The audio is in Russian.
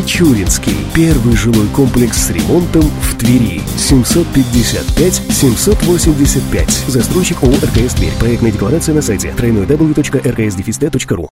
Мичуринский. Первый жилой комплекс с ремонтом в Твери. 755-785. Застройщик ООО «РКС Тверь». Проектная декларация на сайте www.rksdefiste.ru.